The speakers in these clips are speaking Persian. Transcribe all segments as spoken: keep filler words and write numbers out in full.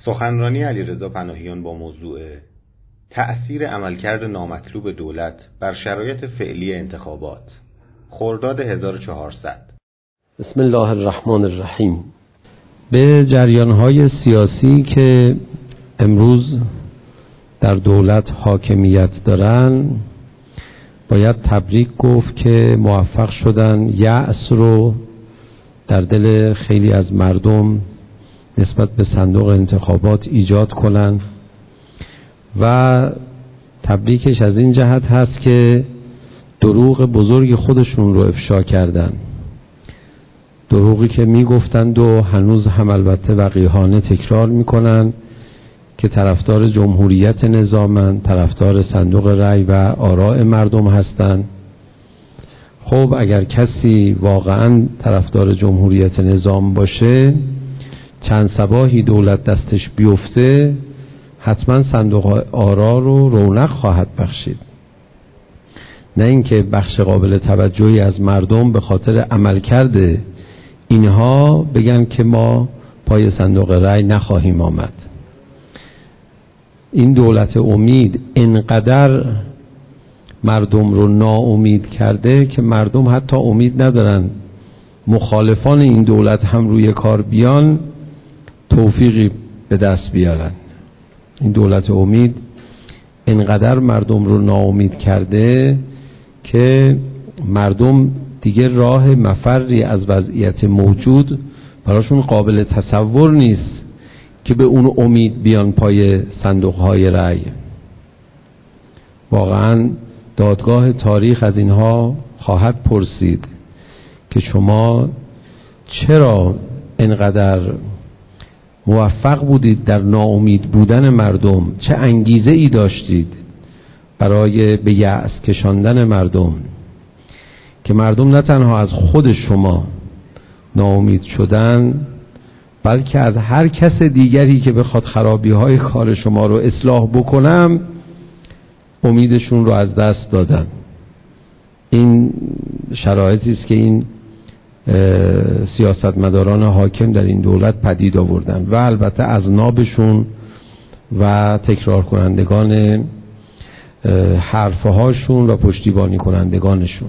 سخنرانی علیرضا پناهیان با موضوع تأثیر عملکرد نامطلوب دولت بر شرایط فعلی انتخابات، خرداد هزار و چهارصد. بسم الله الرحمن الرحیم. به جریان‌های سیاسی که امروز در دولت حاکمیت دارن باید تبریک گفت که موفق شدن یأس رو در دل خیلی از مردم نسبت به صندوق انتخابات ایجاد کنن و تبریکش از این جهت هست که دروغ بزرگ خودشون رو افشا کردن، دروغی که میگفتند و هنوز هم البته وقیحانه تکرار میکنن که طرفدار جمهوریت نظامن، طرفدار صندوق رأی و آراء مردم هستند. خب اگر کسی واقعا طرفدار جمهوریت نظام باشه، چند صباحی دولت دستش بیفته حتما صندوق آرا رو رونق خواهد بخشید، نه اینکه بخش قابل توجهی از مردم به خاطر عملکرد اینها بگن که ما پای صندوق رأی نخواهیم آمد. این دولت امید انقدر مردم رو ناامید کرده که مردم حتی امید ندارن مخالفان این دولت هم روی کار بیان توفیقی به دست بیارن. این دولت امید انقدر مردم رو ناامید کرده که مردم دیگه راه مفری از وضعیت موجود براشون قابل تصور نیست که به اون امید بیان پای صندوق های رأی. واقعا دادگاه تاریخ از اینها خواهد پرسید که شما چرا انقدر موفق بودید در ناامید بودن مردم، چه انگیزه ای داشتید برای به یأس کشاندن مردم که مردم نه تنها از خود شما ناامید شدن بلکه از هر کس دیگری که بخواد خرابی های کار شما رو اصلاح بکنم امیدشون رو از دست دادن. این شرایطی است که این سیاستمداران حاکم در این دولت پدید آوردن و البته از نابشون و تکرار کنندگان حرفهاشون و پشتیبانی کنندگانشون.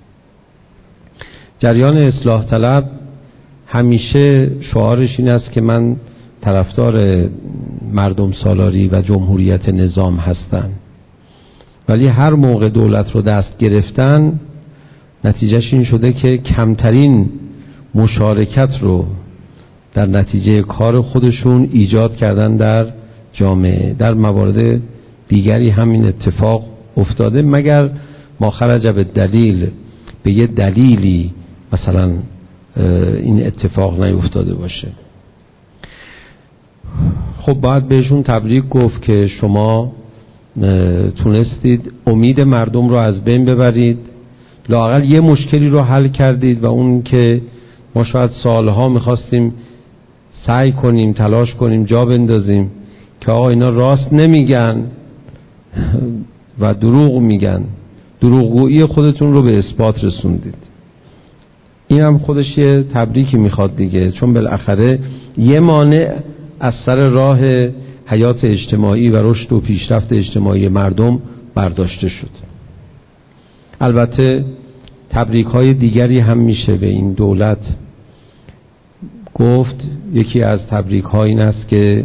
جریان اصلاح طلب همیشه شعارش این است که من طرفدار مردم سالاری و جمهوریت نظام هستم، ولی هر موقع دولت رو دست گرفتن نتیجهش این شده که کمترین مشارکت رو در نتیجه کار خودشون ایجاد کردن در جامعه. در موارد دیگری همین اتفاق افتاده مگر ما خرج به دلیل به یه دلیلی مثلا این اتفاق نیفتاده باشه. خب باید بهشون تبریک گفت که شما تونستید امید مردم رو از بین ببرید، لااقل یه مشکلی رو حل کردید و اون که ما شاید سالها میخواستیم سعی کنیم تلاش کنیم جا بندازیم که آقا اینا راست نمیگن و دروغ میگن، دروغگویی خودتون رو به اثبات رسوندید. این هم خودش یه تبریکی میخواد دیگه، چون بالاخره یه مانع از سر راه حیات اجتماعی و رشد و پیشرفت اجتماعی مردم برداشته شد. البته تبریک های دیگری هم میشه به این دولت گفت. یکی از تبریک ها این است که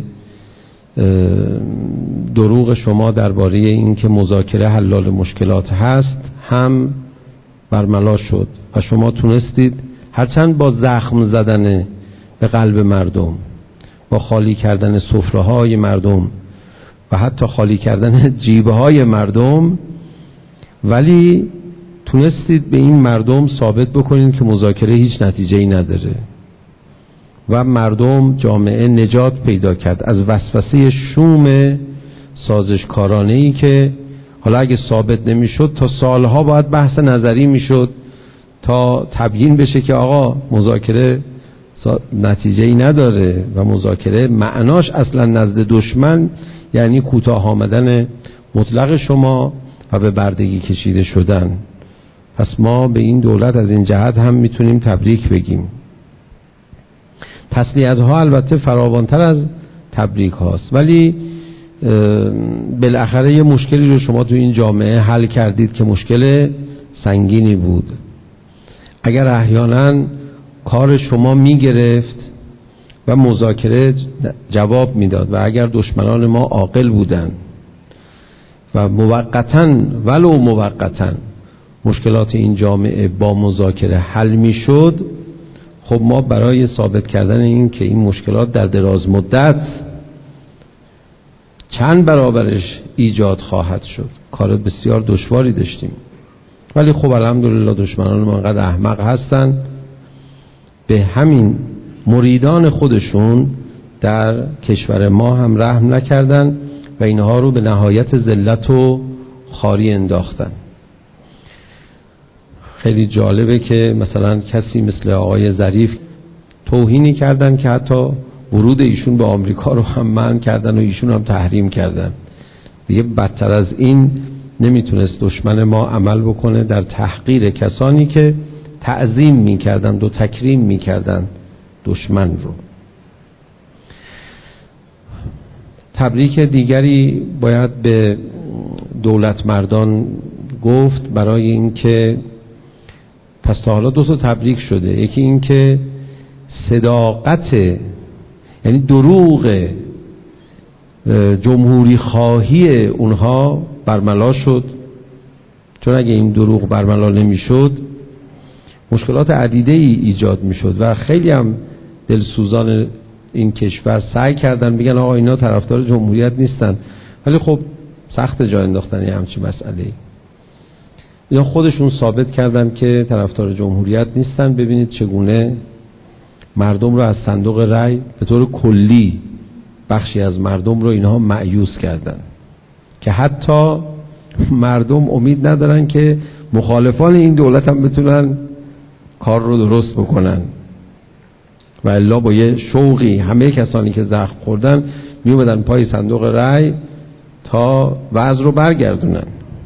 دروغ شما درباره این که مذاکره حلال مشکلات هست هم برملا شد و شما تونستید هرچند با زخم زدن به قلب مردم، با خالی کردن سفره های مردم و حتی خالی کردن جیبه های مردم، ولی تونستید به این مردم ثابت بکنید که مذاکره هیچ نتیجه‌ای نداره و مردم جامعه نجات پیدا کرد از وسوسه شوم سازشکارانه‌ای که حالا اگه ثابت نمیشد تا سالها باید بحث نظری میشد تا تبیین بشه که آقا مذاکره نتیجه‌ای نداره و مذاکره معناش اصلا نزد دشمن یعنی کوتاه آمدن مطلق شما و به بردگی کشیده شدن. پس ما به این دولت از این جهت هم میتونیم تبریک بگیم. تسلیت‌ها البته فراوانتر از تبریک هاست، ولی بالاخره یه مشکلی رو شما تو این جامعه حل کردید که مشکل سنگینی بود. اگر احیانا کار شما میگرفت و مذاکره جواب میداد و اگر دشمنان ما عاقل بودند و موقتاً ولو موقتاً مشکلات این جامعه با مذاکره حل میشد، خب ما برای ثابت کردن این که این مشکلات در دراز مدت چند برابرش ایجاد خواهد شد کار بسیار دشواری داشتیم. ولی خب الحمدلله دشمنان ما انقدر احمق هستن، به همین مریدان خودشون در کشور ما هم رحم نکردن و اینها رو به نهایت ذلت و خواری انداختن. خیلی جالبه که مثلا کسی مثل آقای ظریف توهینی کردن که حتی ورود ایشون به آمریکا رو هم منع کردن و ایشون هم تحریم کردن. دیگه بدتر از این نمیتونست دشمن ما عمل بکنه در تحقیر کسانی که تعظیم میکردند و تکریم میکردند دشمن رو. تبریک دیگری باید به دولت مردان گفت برای اینکه پس تا حالا دو تا تبریک شده. یکی این که صداقت، یعنی دروغ جمهوری خواهی اونها برملا شد، چون اگه این دروغ برملا نمیشد مشکلات عدیده ای ایجاد میشد و خیلی هم دلسوزان این کشور سعی کردن بگن آقا اینا طرفدار جمهوریت نیستن، ولی خب سخت جا انداختن یه همچین مسئله. اینا خودشون ثابت کردن که طرفدار جمهوریت نیستن. ببینید چگونه مردم رو از صندوق رای به طور کلی بخشی از مردم رو اینها مایوس کردن که حتی مردم امید ندارن که مخالفان این دولت هم بتونن کار رو درست بکنن و الا با یه شوقی همه کسانی که زخم خوردن می اومدن پای صندوق رای تا وضع رو برگردونن.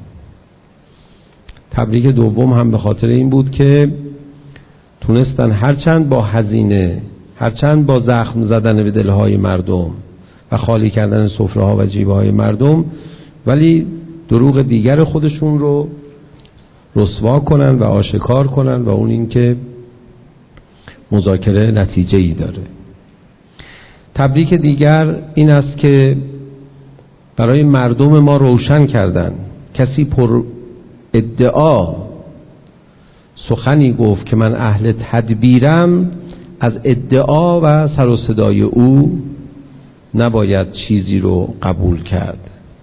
تبریک دوم هم به خاطر این بود که تونستن هرچند با هزینه، هرچند با زخم زدن به دلهای مردم و خالی کردن سفره ها و جیبه های مردم، ولی دروغ دیگر خودشون رو رسوا کنن و آشکار کنن و اون این که مذاکره نتیجه ای داره. تبریک دیگر این است که برای مردم ما روشن کردن. کسی پر ادعا سخنی گفت که من اهل تدبیرم، از ادعا و سر و صدای او نباید چیزی رو قبول کرد.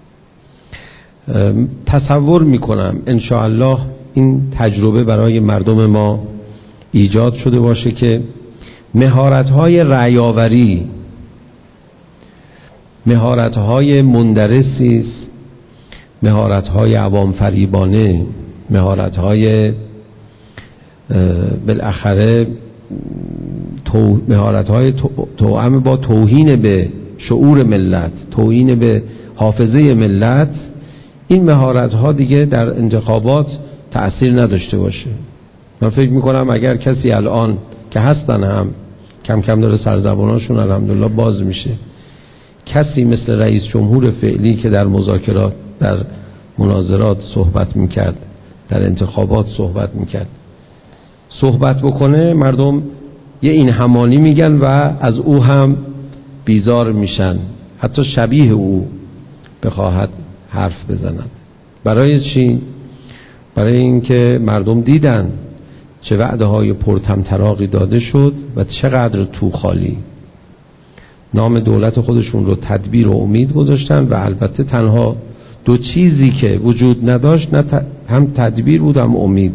تصور میکنم انشاءالله این تجربه برای مردم ما ایجاد شده باشه که مهارت‌های رأی‌آوری مهارت‌های مندرسی است، مهارت‌های عوام فریبانه، مهارت‌های بالاخره تو مهارت‌های توأم با توهین به شعور ملت، توهین به حافظه ملت، این مهارت‌ها دیگه در انتخابات تأثیر نداشته باشه. من فکر میکنم اگر کسی الان که هستن هم کم کم داره سرزباناشون الحمدلله باز میشه، کسی مثل رئیس جمهور فعلی که در مذاکرات، در مناظرات صحبت میکرد، در انتخابات صحبت میکرد، صحبت بکنه مردم یه این همانی میگن و از او هم بیزار میشن، حتی شبیه او بخواهد حرف بزنن. برای چی؟ برای اینکه مردم دیدن چه وعده های پرطمطراقی داده شد و چقدر تو خالی. نام دولت خودشون رو تدبیر و امید گذاشتن و البته تنها دو چیزی که وجود نداشت نه هم تدبیر بود هم امید.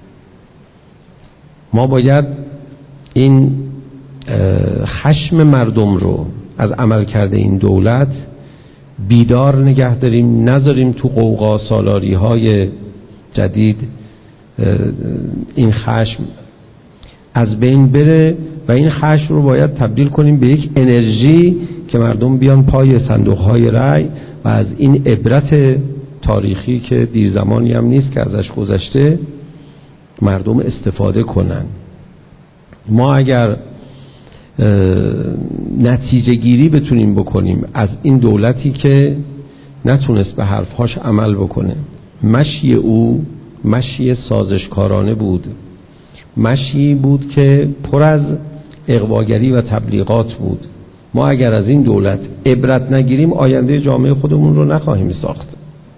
ما باید این خشم مردم رو از عمل کرده این دولت بیدار نگه داریم، نذاریم تو قوقا سالاری های جدید این خشم از بین بره و این خشم رو باید تبدیل کنیم به یک انرژی که مردم بیان پای صندوق های رای و از این عبرت تاریخی که دیر زمانی هم نیست که ازش گذشته مردم استفاده کنن. ما اگر نتیجه گیری بتونیم بکنیم از این دولتی که نتونست به حرفهاش عمل بکنه. مشی او مشی سازشکارانه بود، مشی بود که پر از اغواگری و تبلیغات بود. ما اگر از این دولت عبرت نگیریم آینده جامعه خودمون رو نخواهیم ساخت.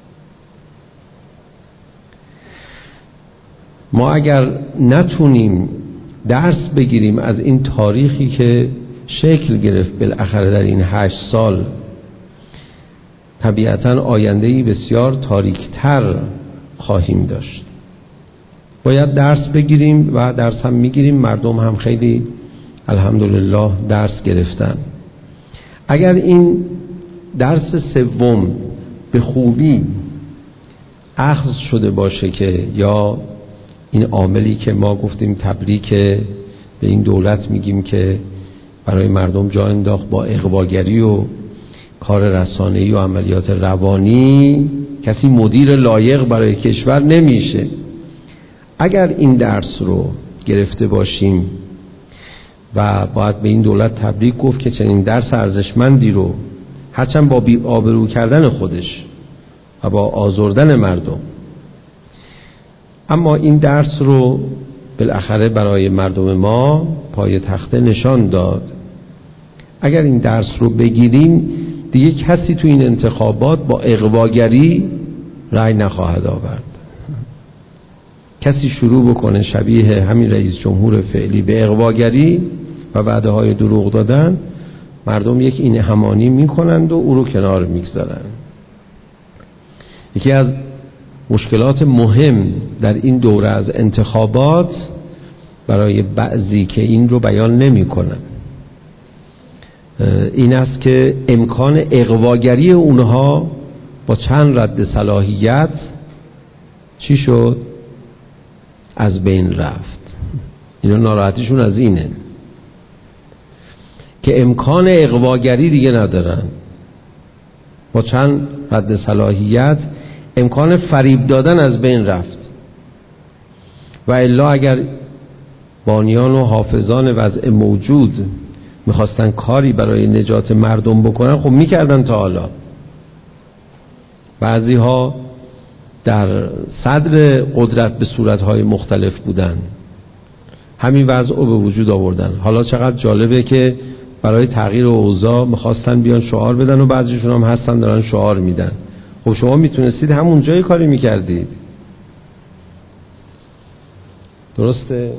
ما اگر نتونیم درس بگیریم از این تاریخی که شکل گرفت بالاخره در این هشت سال، طبیعتاً آینده‌ای بسیار تاریک‌تر خواهیم داشت. باید درس بگیریم و درس هم میگیریم. مردم هم خیلی الحمدلله درس گرفتن. اگر این درس سوم به خوبی اخذ شده باشه که یا این عاملی که ما گفتیم تبریک به این دولت میگیم که برای مردم جا انداخت با اغواگری و کار رسانه‌ای و عملیات روانی، کسی مدیر لایق برای کشور نمیشه. اگر این درس رو گرفته باشیم و باید به این دولت تبریک گفت که چنین درس ارزشمندی رو هرچند با بی آبرو کردن خودش و با آزردن مردم، اما این درس رو بالاخره برای مردم ما پای تخته نشان داد. اگر این درس رو بگیریم دیگه کسی تو این انتخابات با اغواگری رأی نخواهد آورد. کسی شروع بکنه شبیه همین رئیس جمهور فعلی به اغواگری و وعده های دروغ دادن، مردم یک این همانی میکنند و او رو کنار میگذارن. یکی از مشکلات مهم در این دوره از انتخابات برای بعضی که این رو بیان نمی کنن این است که امکان اغواگری اونها با چند رد صلاحیت چی شد؟ از بین رفت. اینا ناراحتیشون از اینه که امکان اغواگری دیگه ندارن. با چند رد صلاحیت امکان فریب دادن از بین رفت. و الا اگر بانیان و حافظان وضع موجود میخواستن کاری برای نجات مردم بکنن، خب میکردن تا حالا. بعضی ها در صدر قدرت به صورتهای مختلف بودن، همین وضع رو به وجود آوردن. حالا چقدر جالبه که برای تغییر اوضاع میخواستن بیان شعار بدن و بعضیشون هم هستن دارن شعار میدن. خب شما میتونستید همون جای کاری میکردید. درسته؟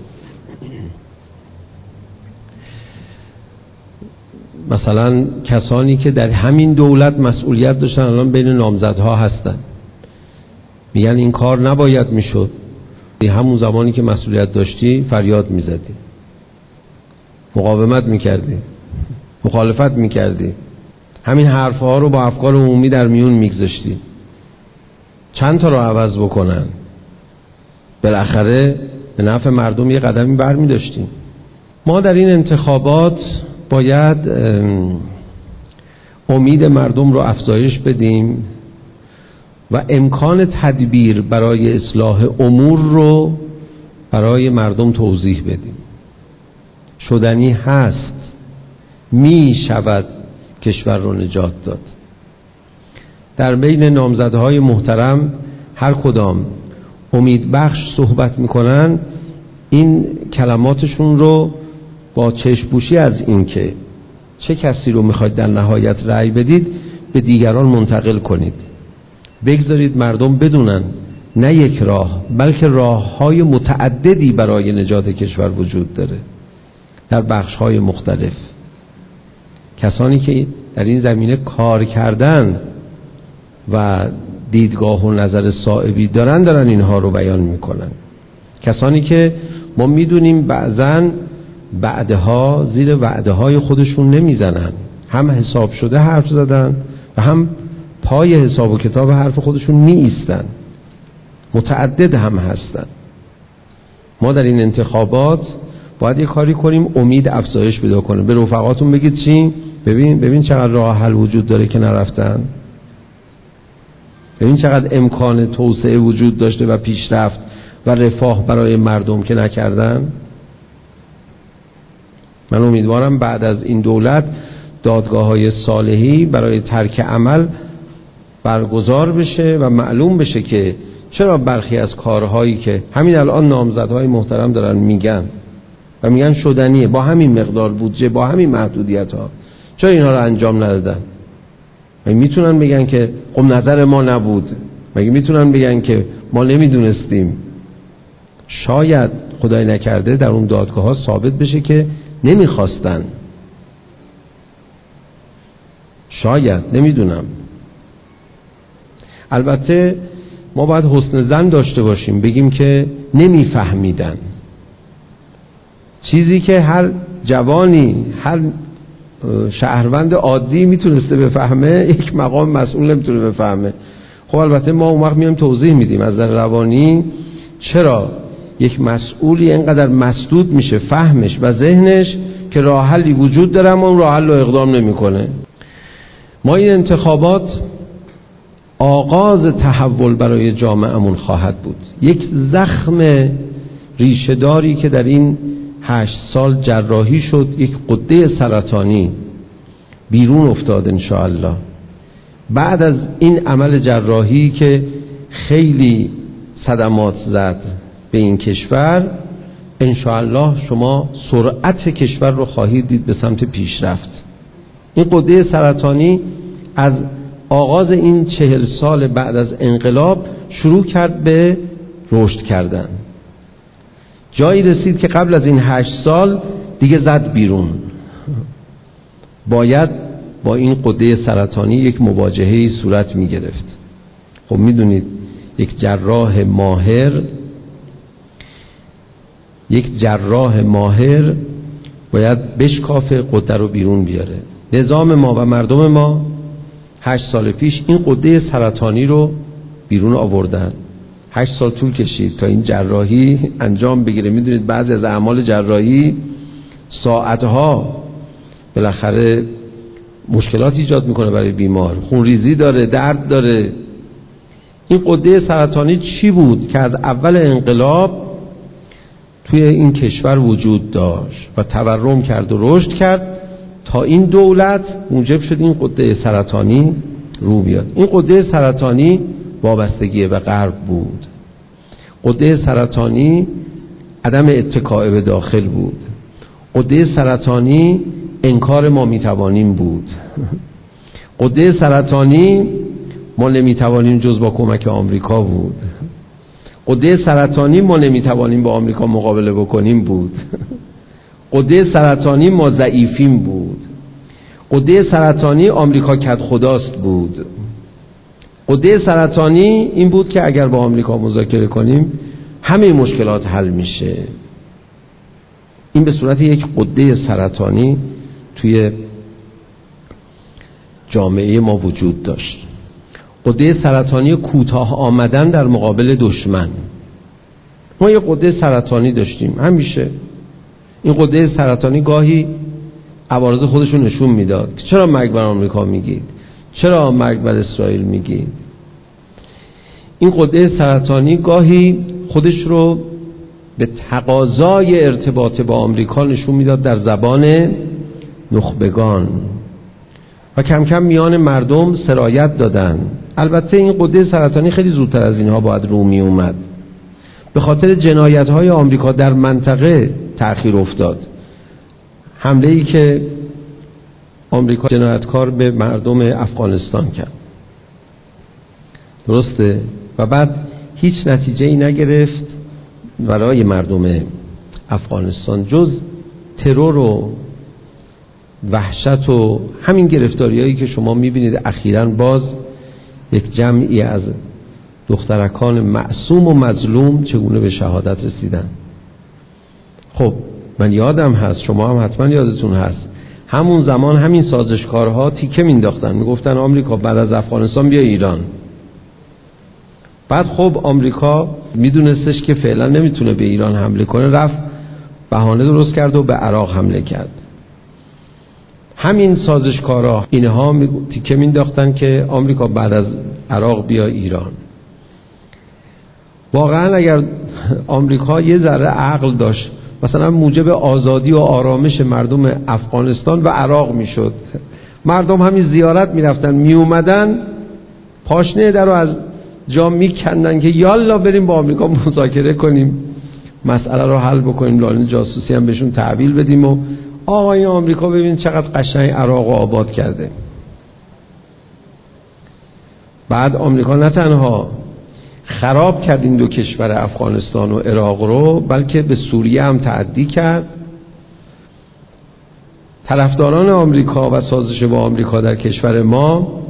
مثلا کسانی که در همین دولت مسئولیت داشتن الان بین نامزدها هستن، میگن این کار نباید میشد. همون زمانی که مسئولیت داشتی فریاد میزدی، مقاومت میکردی، مخالفت میکردی، همین حرفها رو با افکار عمومی در میون میگذاشتی. چند تا رو عوض بکنن بالاخره به نفع مردم یه قدمی بر می داشتیم. ما در این انتخابات باید امید مردم رو افزایش بدیم و امکان تدبیر برای اصلاح امور رو برای مردم توضیح بدیم. شدنی هست، می شود کشور رو نجات داد. در بین نامزدهای محترم هر کدام امید بخش صحبت میکنن، این کلماتشون رو با چشم‌پوشی از این که چه کسی رو میخواید در نهایت رأی بدید به دیگران منتقل کنید. بگذارید مردم بدونن نه یک راه بلکه راه‌های متعددی برای نجات کشور وجود داره در بخش‌های مختلف. کسانی که در این زمینه کار کردن و دیدگاه و نظر صائبی دارن دارن اینها رو بیان میکنن. کسانی که ما میدونیم بعضن بعدها زیر وعده های خودشون نمیزنن، هم حساب شده حرف زدن و هم پای حساب و کتاب حرف خودشون می ایستن، متعدد هم هستن. ما در این انتخابات باید یه کاری کنیم امید افزایش پیدا کنه. به رفقاتون بگید چی؟ ببین ببین چقدر راه حل وجود داره که نرفتن، ببین چقدر امکان توسعه وجود داشته و پیشرفت و رفاه برای مردم که نکردن. من امیدوارم بعد از این دولت دادگاه‌های صالحی برای ترک عمل برگزار بشه و معلوم بشه که چرا برخی از کارهایی که همین الان نامزدهای محترم دارن میگن و میگن شدنیه با همین مقدار بودجه، با همین محدودیت ها، چرا اینها رو انجام ندادن؟ مگه میتونن بگن که خب نظر ما نبود؟ مگه میتونن بگن که ما نمیدونستیم؟ شاید خدای نکرده در اون دادگاه ها ثابت بشه که نمیخواستن، شاید، نمیدونم. البته ما باید حسن ظن داشته باشیم، بگیم که نمیفهمیدن. چیزی که هر جوانی، هر شهروند عادی میتونسته بفهمه، یک مقام مسئول نمیتونه بفهمه. خب البته ما اون وقت میایم توضیح میدیم از نظر روانی چرا یک مسئولی اینقدر مسدود میشه فهمش و ذهنش که راه حلی وجود داره اما اون راه حل رو اقدام نمیکنه. ما این انتخابات آغاز تحول برای جامعهمون خواهد بود، یک زخم ریشه‌داری که در این هشت سال جراحی شد، یک غده سرطانی بیرون افتاد انشاءالله. بعد از این عمل جراحی که خیلی صدمات زد به این کشور، انشاءالله شما سرعت کشور رو خواهید دید به سمت پیشرفت. این غده سرطانی از آغاز این چهل سال بعد از انقلاب شروع کرد به رشد کردن. جایی رسید که قبل از این هشت سال دیگه زد بیرون. باید با این غده سرطانی یک مواجهه‌ای صورت می گرفت. خب می دونید یک جراح ماهر یک جراح ماهر باید بشکافه غده رو بیرون بیاره. نظام ما و مردم ما هشت سال پیش این غده سرطانی رو بیرون آوردن. هشت سال طول کشید تا این جراحی انجام بگیره. میدونید بعضی از اعمال جراحی ساعتها بالاخره مشکلات ایجاد میکنه برای بیمار، خونریزی داره، درد داره. این غده سرطانی چی بود که از اول انقلاب توی این کشور وجود داشت و تورم کرد و رشد کرد تا این دولت موجب شد این غده سرطانی رو بیاد. این غده سرطانی وابستگی به غرب بود. غده سرطانی عدم اتکاء به داخل بود. غده سرطانی انکار ما میتوانیم بود. غده سرطانی ما نمیتوانیم جز با کمک آمریکا بود. غده سرطانی ما نمیتوانیم با آمریکا مقابله بکنیم بود. غده سرطانی ما ضعیفیم بود. غده سرطانی آمریکا کد خداست بود. غده سرطانی این بود که اگر با آمریکا مذاکره کنیم همه مشکلات حل میشه. این به صورت یک غده سرطانی توی جامعه ما وجود داشت. غده سرطانی کوتاه آمدن در مقابل دشمن. ما یک غده سرطانی داشتیم همیشه. این غده سرطانی گاهی عوارض خودشو نشون میداد. چرا مرگ بر آمریکا میگید؟ چرا مرگ بر اسرائیل میگید؟ این غده سرطانی گاهی خودش رو به تقاضای ارتباط با آمریکا نشون میداد در زبان نخبگان و کم کم میان مردم سرایت دادن. البته این غده سرطانی خیلی زودتر از اینها باید رو می اومد. به خاطر جنایت‌های آمریکا در منطقه تأخیر افتاد. حمله‌ای که آمریکا جنایتکار به مردم افغانستان کرد، درسته؟ و بعد هیچ نتیجه‌ای نگرفت برای مردم افغانستان جز ترور و وحشت و همین گرفتاریایی که شما می‌بینید اخیراً باز یک جمعی از دخترکان معصوم و مظلوم چگونه به شهادت رسیدن. خب من یادم هست، شما هم حتما یادتون هست، همون زمان همین سازشکارها تیکه مینداختن، میگفتن آمریکا بعد از افغانستان بیا ایران. بعد خب آمریکا میدونستش که فعلا نمیتونه به ایران حمله کنه، رفت بهانه درست کرد و به عراق حمله کرد. همین سازشکارها اینها تیکه مینداختن که آمریکا بعد از عراق بیا ایران. واقعا اگر آمریکا یه ذره عقل داشت مثلا موجب آزادی و آرامش مردم افغانستان و عراق میشد. مردم همین زیارت میرفتن میومدن پاشنه در رو از جا میکندن که یالا بریم با آمریکا مذاکره کنیم، مسئله رو حل بکنیم، لانه جاسوسی هم بهشون تحویل بدیم و آقای آمریکا ببین چقدر قشنگ عراق رو آباد کرده. بعد آمریکا نه تنها خراب کرد این دو کشور افغانستان و عراق رو، بلکه به سوریه هم تعدی کرد. طرفداران آمریکا و سازش با آمریکا در کشور ما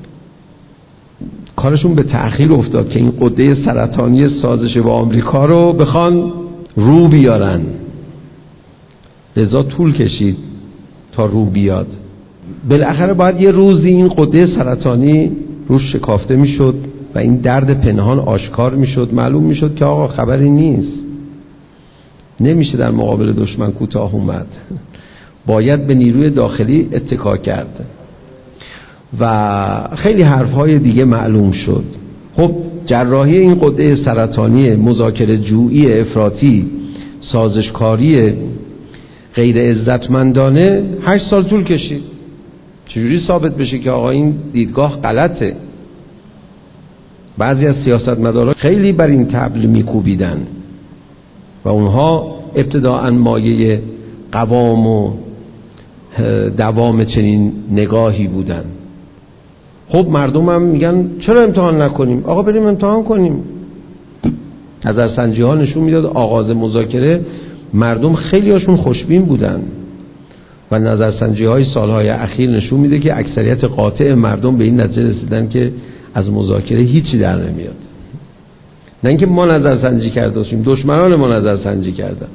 کارشون به تأخیر افتاد که این غده سرطانی سازش با آمریکا رو بخوان رو بیارن، لذا طول کشید تا رو بیاد. بالاخره باید یه روزی این غده سرطانی روش شکافته میشد و این درد پنهان آشکار میشد، معلوم میشد که آقا خبری نیست، نمیشه در مقابل دشمن کوتاه اومد، باید به نیروی داخلی اتکا کرد و خیلی حرفهای دیگه معلوم شد. خب جراحی این غده سرطانی مذاکره جویی افراطی سازشکاری غیر عزتمندانه هشت سال طول کشید. چجوری ثابت بشه که آقا این دیدگاه غلطه؟ بعضی از سیاستمداران خیلی بر این طبل میکوبیدن و اونها ابتداءً مایه قوام و دوام چنین نگاهی بودن. خب مردم هم میگن چرا امتحان نکنیم؟ آقا بریم امتحان کنیم. نظرسنجی ها نشون میداد آغاز مذاکره مردم خیلی هاشون خوشبین بودن و نظرسنجی های سالهای اخیر نشون میده که اکثریت قاطع مردم به این نتیجه رسیدن که از مذاکره هیچی در نمیاد. نه اینکه ما نظرسنجی کرده باشیم، دشمنان ما نظرسنجی کردن.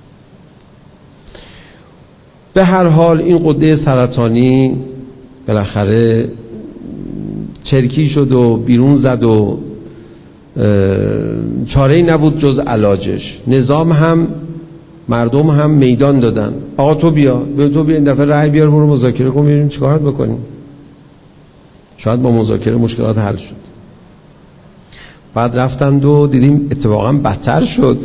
به هر حال این غده سرطانی بالاخره چرکی شد و بیرون زد و چاره‌ای نبود جز علاجش. نظام هم مردم هم میدان دادن، آقا تو بیا، به تو بیا این دفعه رأی بیار برو مذاکره کن ببینیم چیکار بکنیم. شاید با مذاکره مشکلات حل شد. بعد رفتند و دیدیم اتفاقا بدتر شد.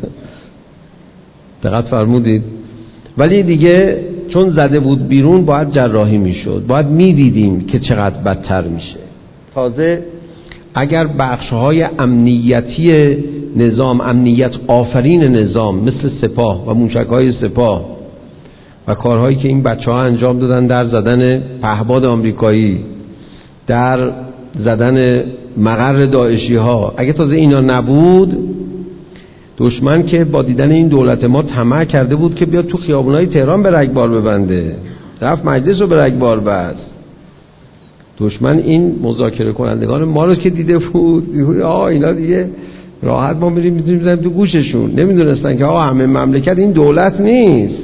دقت فرمودید؟ ولی دیگه چون زده بود بیرون باید جراحی میشد، باید میدیدیم که چقدر بدتر میشه. تازه اگر بخش‌های امنیتی نظام، امنیت آفرین نظام مثل سپاه و موشک‌های سپاه و کارهایی که این بچه‌ها انجام دادن در زدن پهپاد آمریکایی، در زدن مقر داعشی‌ها، اگه تازه اینا نبود، دشمن که با دیدن این دولت ما طمع کرده بود که بیاد تو خیابونای تهران به رگبار ببنده، رفت مجلس رو به رگبار بست. دشمن این مذاکره کنندگان ما رو که دیده بود، آه اینا دیگه راحت ما میریم میتونیم بزنیم تو گوششون. نمیدونستن که آقا همه مملکت این دولت نیست.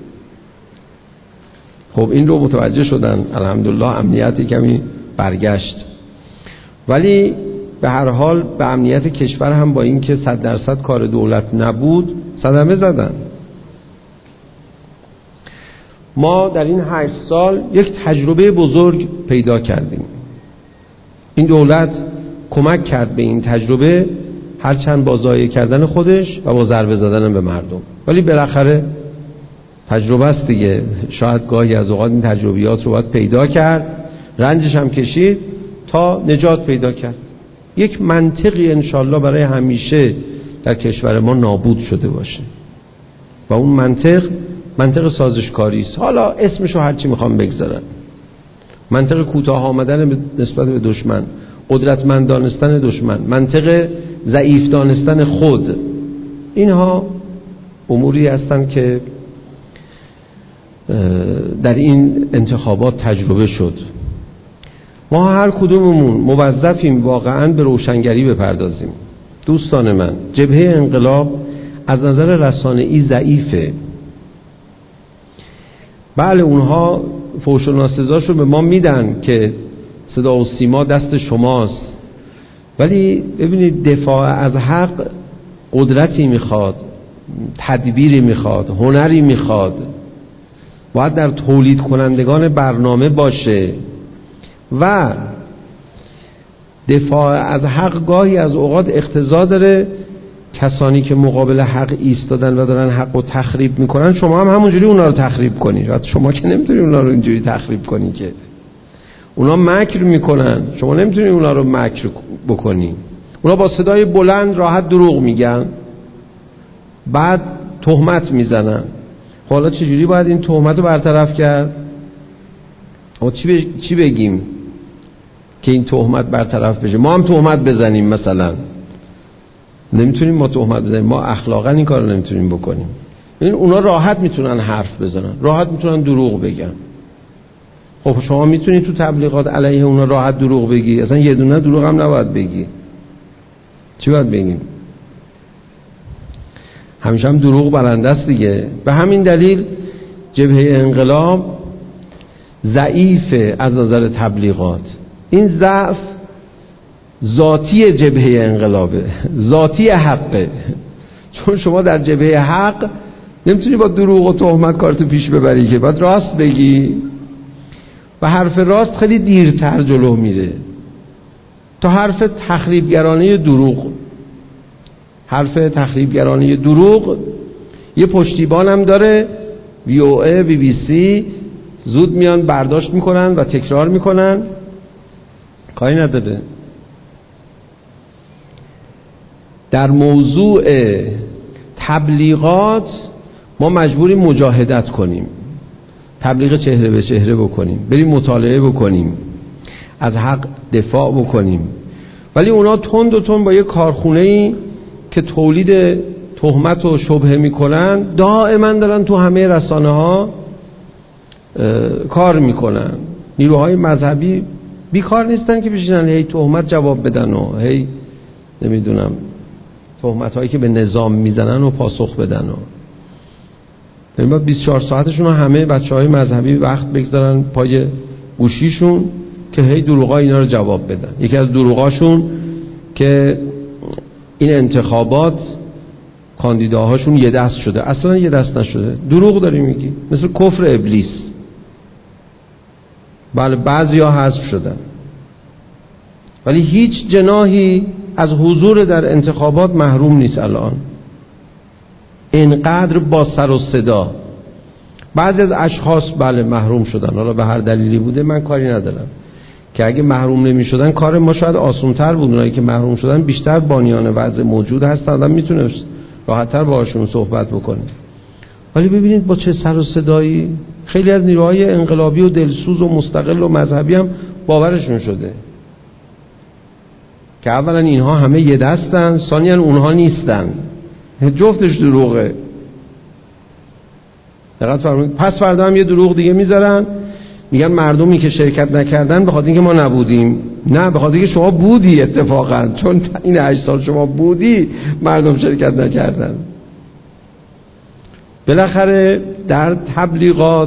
خب این رو متوجه شدن، الحمدلله امنیتی کمی برگشت. ولی به هر حال به امنیت کشور هم با این که صد درصد کار دولت نبود صدمه زدن. ما در این هشت سال یک تجربه بزرگ پیدا کردیم. این دولت کمک کرد به این تجربه، هرچند با ضایع کردن خودش و با ضربه زدن به مردم، ولی بالاخره تجربه است دیگه. شاید گاهی از اوقات این تجربیات رو باید پیدا کرد، رنجش هم کشید تا نجات پیدا کرد. یک منطقی انشالله برای همیشه در کشور ما نابود شده باشه و اون منطق منطق سازشکاری است. حالا اسمشو هرچی میخوام بگذارن، منطق کوتاه آمدن نسبت به دشمن، قدرتمند دانستن دشمن، منطق ضعیف دانستن خود، اینها اموری هستند که در این انتخابات تجربه شد. ما هر کدوممون موظفیم واقعاً به روشنگری بپردازیم. دوستان من، جبهه انقلاب از نظر رسانه‌ای ضعیفه. بله اونها فوش و ناسزاشو به ما میدن که صدا و سیما دست شماست، ولی ببینید دفاع از حق قدرتی میخواد، تدبیری میخواد، هنری میخواد، باید در تولید کنندگان برنامه باشه و دفاع از حق گاهی از اوقات اقتضا داره کسانی که مقابل حق ایستادن و دارن حق رو تخریب میکنن شما هم همونجوری اونا رو تخریب کنی. شما که نمیتونی اونا رو اینجوری تخریب کنی که اونا مکر میکنن، شما نمیتونی اونا رو مکر بکنی. اونا با صدای بلند راحت دروغ میگن، بعد تهمت میزنن. حالا چجوری باید این تهمت رو برطرف کرد؟ ما چی, چی بگیم که این تهمت برطرف بشه؟ ما هم تهمت بزنیم مثلا؟ نمیتونیم ما تهمت بزنیم، ما اخلاقا این کار رو نمیتونیم بکنیم. این اونا راحت میتونن حرف بزنن، راحت میتونن دروغ بگن. خب شما میتونی تو تبلیغات علیه اونا راحت دروغ بگی؟ اصلا یه دونه دروغ هم نباید بگی. چی باید بگیم؟ همیشه هم دروغ برنده است دیگه. به همین دلیل جبهه انقلاب ضعیفه از نظر تبلیغات. این ضعف ذاتی جبهه انقلابه، ذاتی حقه. چون شما در جبهه حق نمیتونی با دروغ و تهمت کارتو پیش ببری که، باید راست بگی و حرف راست خیلی دیرتر جلو میره تا حرف تخریبگرانه دروغ. حرف تخریبگرانه دروغ یه پشتیبان هم داره، وی او ای، بی بی سی، زود میان برداشت میکنن و تکرار میکنن، کاری نداره. در موضوع تبلیغات ما مجبوریم مجاهدت کنیم، تبلیغ چهره به چهره بکنیم، بریم مطالعه بکنیم، از حق دفاع بکنیم. ولی اونا تند و تند با یه کارخونه‌ای که تولید تهمت و شبهه میکنن دائما دارن تو همه رسانه ها کار میکنن. نیروهای مذهبی بیکار نیستن که بشینن هی تهمت جواب بدن و هی نمیدونم تهمت هایی که به نظام میزنن و پاسخ بدن و یعنی بیست و چهار ساعتشون همه بچه های مذهبی وقت بگذارن پای گوشیشون که هی دروغا اینا رو جواب بدن. یکی از دروغاشون که این انتخابات کاندیداهاشون یه دست شده، اصلا یه دست نشده. دروغ داری میگی، مثل کفر ابلیس. بله بعضیا حذف شدن ولی هیچ جناحی از حضور در انتخابات محروم نیست. الان اینقدر با سر و صدا بعضی از اشخاص بله محروم شدن، حالا به هر دلیلی بوده من کاری ندارم، که اگه محروم نمی شدن کار ما شاید آسان‌تر بود. اونایی که محروم شدن بیشتر بانیان وضع موجود هستن، آدم میتونه راحت‌تر باهاشون صحبت بکنه. ولی ببینید با چه سر و صدایی خیلی از نیروهای انقلابی و دلسوز و مستقل و مذهبی هم باورشون شده که اولا اینها همه یه دستن، ثانیاً اونها نیستن، جفتش دروغه. دقت فرمایید. پس فردا هم یه دروغ دیگه میذارن، میگن مردمی که شرکت نکردن به خاطر اینکه ما نبودیم. نه، به خاطر اینکه شما بودی اتفاقا، چون این هشت سال شما بودی مردم شرکت نکردن. بالاخره در تبلیغات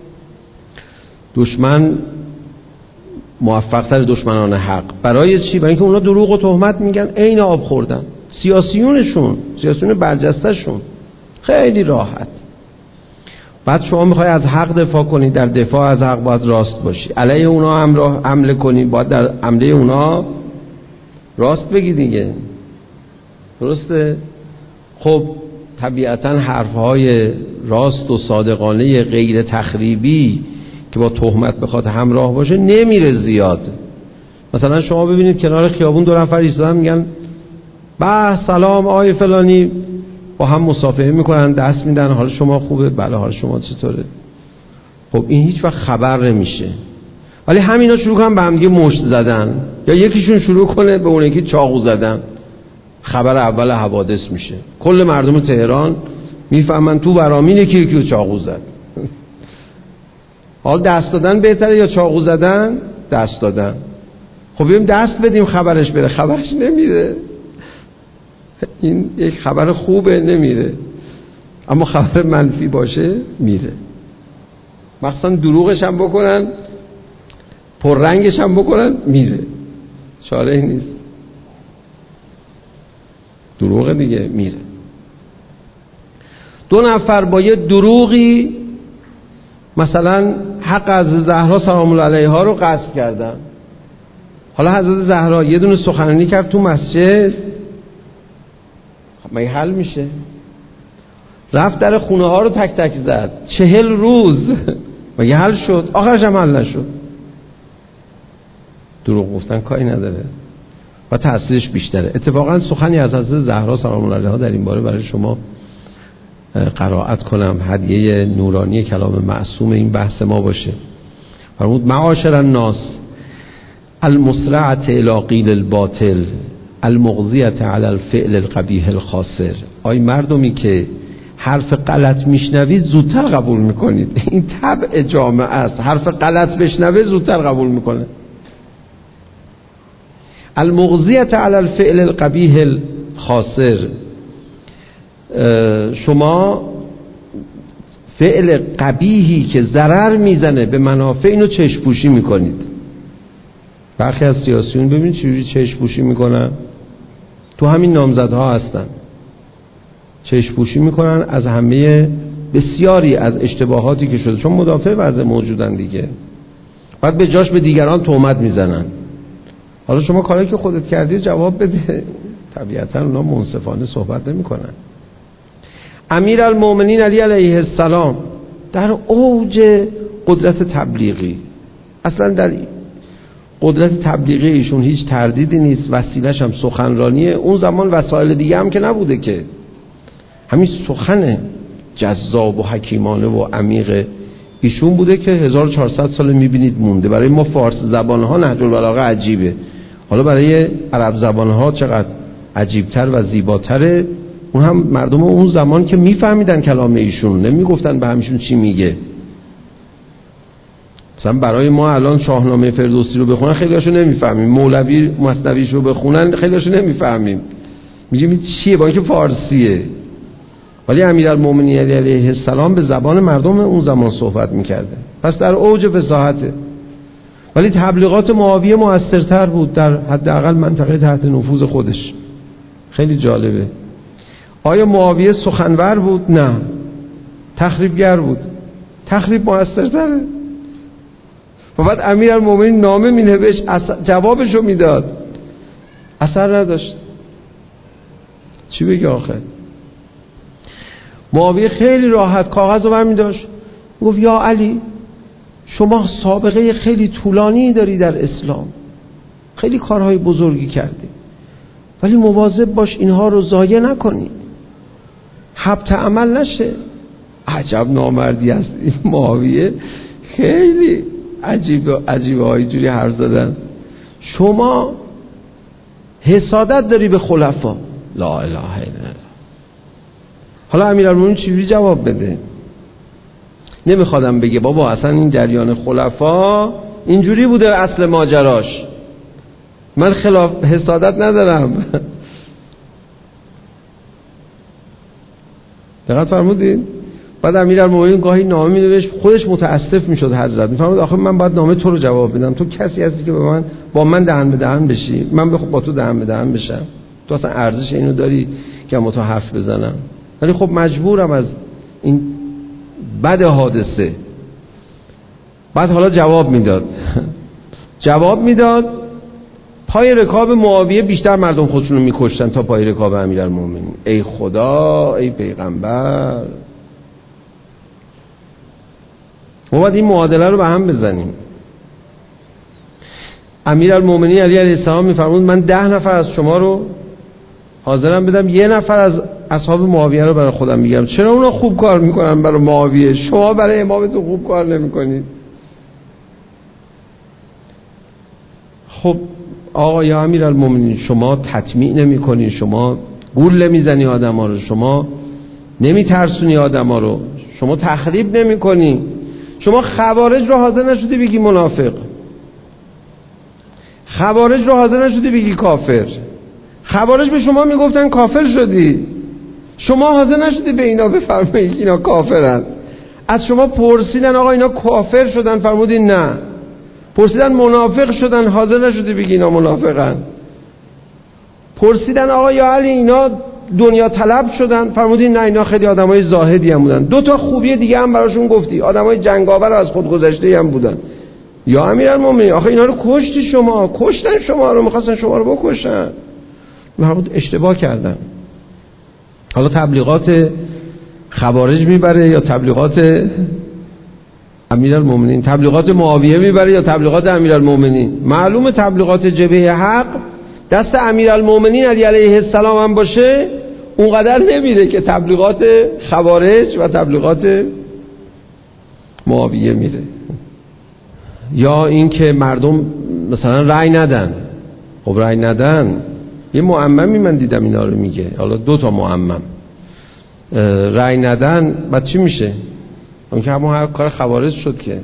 دشمن موفق‌تر دشمنان حق. برای چی؟ برای اینکه اونا دروغ و تهمت میگن عین آب خوردن. سیاسیونشون، سیاسیون برجسته‌شون خیلی راحت. بعد شما میخوای از حق دفاع کنی، در دفاع از حق باید راست باشی. علیه اونا حمله کنی، باید در حمله اونا راست بگی دیگه. درسته؟ خب طبیعتاً حرفهای راست و صادقانه غیر تخریبی که با تهمت بخواد همراه باشه نمیره زیاد. مثلا شما ببینید کنار خیابون دو نفر ایستادن میگن به سلام آقای فلانی، با هم مصافحه میکنن، دست میدن، حال شما خوبه؟ بله حال شما چطوره؟ خب این هیچ وقت خبر نمیشه. ولی همینا شروع کنن به هم دیگه مشت زدن، یا یکیشون شروع کنه به اون یکی چاقو زدن، خبر اول حوادث میشه. کل مردم تهران میفهمن تو برامینه که یکی رو چاقو زد. حال دست دادن بهتره یا چاقو زدن؟ دست دادن. خب بیم دست بدیم خبرش بره. خبرش نمیره. این یک خبر خوبه نمیره، اما خبر منفی باشه میره. مخصوصا دروغش هم بکنن، پررنگش هم بکنن، میره. چاره نیست، دروغ دیگه میره. دو نفر با یه دروغی مثلا حق از زهرا سلام الله علیها رو غصب کردن. حالا حضرت زهرا یه دونه سخنرانی کرد تو مسجد، مگه حل میشه؟ رفت در خونه ها رو تک تک زد چهل روز مگه حل شد؟ آخرش هم حل نشد. دروغ گفتن کاری نداره و تأثیرش بیشتره. اتفاقا سخنی از حضرت زهرا سلام الله علیها در این باره برای شما قرائت کنم، هدیه نورانی کلام معصوم این بحث ما باشه. فرمود معاشر الناس المسرعة الى قیل الباطل المغضیة علی الفعل القبیح الخاسر. آی مردمی که حرف غلط میشنوید زودتر قبول میکنید. این طبع جامعه است، حرف غلط بشنوه زودتر قبول میکنه. المغضیة علی الفعل القبیح الخاسر، شما فعل قبیحی که ضرر میزنه به منافع اینو چشم‌پوشی میکنید. برخی از سیاسیون ببینید چجوری چشم‌پوشی میکنن، تو همین نامزدها هستن، چشم‌پوشی میکنن از همه بسیاری از اشتباهاتی که شده، چون مدافع وضع موجودن دیگه، بعد به جاش به دیگران تهمت میزنن. حالا شما کاری که خودت کردی جواب بده. طبیعتا اونا منصفانه صحبت نمیکنن. امیر المؤمنین علی علیه السلام در اوج قدرت تبلیغی، اصلا در قدرت تبلیغی ایشون هیچ تردیدی نیست، وسیله‌ش هم سخنرانیه. اون زمان وسایل دیگه هم که نبوده که، همین سخن جذاب و حکیمانه و عمیق ایشون بوده که هزار و چهارصد سال میبینید مونده. برای ما فارس زبانها نهج البلاغه عجیبه، حالا برای عرب زبانها چقدر عجیبتر و زیباتره. اون هم مردم اون زمان که میفهمیدن کلام ایشون، نمیگفتن به همشون چی میگه. مثلا برای ما الان شاهنامه فردوسی رو بخونن خیلیاشو نمیفهمیم، مولوی مثنویش رو بخونن خیلیاشو نمیفهمیم، میگیم این چیه با اینکه فارسیه. ولی امیرالمومنین علیه السلام به زبان مردم اون زمان صحبت میکرده، پس در اوج فصاحته. ولی تبلیغات معاویه مؤثرتر بود در حداقل منطقه تحت نفوذ خودش. خیلی جالبه. آیا معاویه سخنور بود؟ نه، تخریبگر بود. تخریب مؤثرتره. و بعد امیرالمومنین نامه می نوشت، جوابشو میداد، اثر نداشت. چی بگه آخه؟ معاویه خیلی راحت کاغذ رو برمی داشت، گفت یا علی شما سابقه خیلی طولانی داری در اسلام، خیلی کارهای بزرگی کردی، ولی مواظب باش اینها رو ضایع نکنی، حبط عمل نشه. عجب نامردی است این معاویه، خیلی عجیب عجیب های جوری حرف زدن. شما حسادت داری به خلفا، لا اله الا الله. حالا امیرالمومنین چجوری جواب بده؟ نمیخوادم بگه بابا اصلا این جریان خلفا اینجوری بوده اصل ماجراش، من خلاف حسادت ندارم. دقت فرمودین؟ بعد امیرالمومنین گاهی نامه می‌نوشت، خودش متاسف میشد حضرت، میفرمود آخه من باید نامه تو رو جواب بدم، تو کسی هستی که به من با من دهن به دهن بشی، من بخوام با تو دهن به دهن بشم؟ تو اصلا ارزش اینو داری که با تو حرف بزنم؟ ولی خب مجبورم از این بد حادثه. بعد حالا جواب میداد جواب میداد پای رکاب معاویه بیشتر مردم خودشون رو میکشتن تا پای رکاب امیرالمومنین. ای خدا، ای پیغمبر، ما باید این معادله رو به هم بزنیم. امیرالمومنین علی علیه السلام میفرمود من ده نفر از شما رو حاضرم بدم، یه نفر از اصحاب معاویه رو برای خودم میگم. چرا اونا خوب کار میکنن برای معاویه، شما برای امامتون خوب کار نمیکنید؟ خب آقا یا امیرالمومنین، شما تطمیع نمی کنی، شما گول نمیزنی آدم ها رو، شما نمی ترسونی آدم ها رو، شما تخریب نمی کنی، شما خوارج رو حاضر نشدی بگی منافق، خوارج رو حاضر نشدی بگی کافر، خوارج به شما میگفتن کافر شدی، شما حاضر نشدی به اینا بفرمایید اینا کافرن. از شما پرسیدن آقا اینا کافر شدن، فرمودین نه. پرسیدن منافق شدن، حاضر نشدی بگی اینا منافقن. پرسیدن آقا یا علی اینا دنیا طلب شدن، فرمودین نه اینا خیلی آدمای زاهدی هم بودن. دو تا خوبی دیگه هم براشون گفتی، آدمای جنگاور از خود گذشته هم بودن. یا امیرالمومنین آخه اینا رو کشتی شما، کشتن شما رو، می‌خواستن شما رو بکشن. محمود اشتباه کردن. حالا تبلیغات خوارج میبره یا تبلیغات امیرالمومنین، تبلیغات معاویه میبره یا تبلیغات امیرالمومنین؟ معلومه تبلیغات جبهه حق دست امیرالمومنین علی علیه السلام هم باشه اونقدر نمیره که تبلیغات خوارج و تبلیغات معاویه میره. یا این که مردم مثلا رأی ندن. خب رأی ندن، یه معممی من دیدم اینا رو میگه، حالا دو تا معمم رأی ندن بعد چی میشه؟ اون که همون کار خوارج شد. که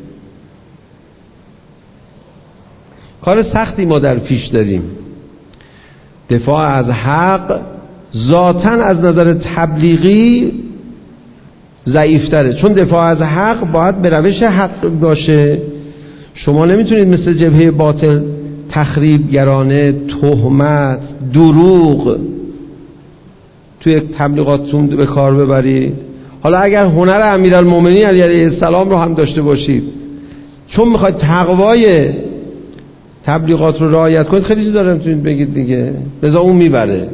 کار سختی ما در پیش داریم. دفاع از حق ذاتاً از نظر تبلیغی ضعیفتره، چون دفاع از حق باید به روش حق باشه. شما نمیتونید مثل جبهه باطل تخریبگرانه، تهمت، دروغ توی تبلیغاتتون به کار ببرید. حالا اگر هنر امیرالمومنین علیه السلام رو هم داشته باشید، چون میخواید تقوای تبلیغات رو رعایت کنید، خیلی چیزا رو میتونید بگید دیگه، لذا اون میبره.